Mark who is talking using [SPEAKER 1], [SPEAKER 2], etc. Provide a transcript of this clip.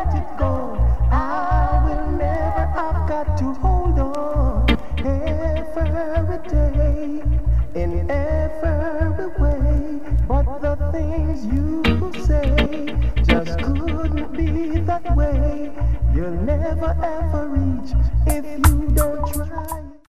[SPEAKER 1] let it go. I will never, I've got to hold on every day, in every way. But the things you say just couldn't be that way. You'll never ever reach if you don't try.